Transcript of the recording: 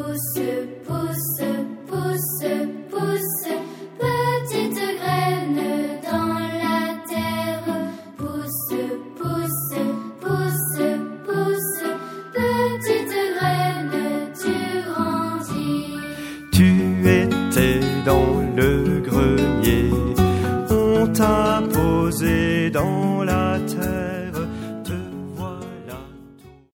pousse, pousse, pousse, pousse, petite graine dans la terre. Pousse, pousse, pousse, pousse, petite graine, tu grandis. Tu étais dans le grenier, on t'a posé dans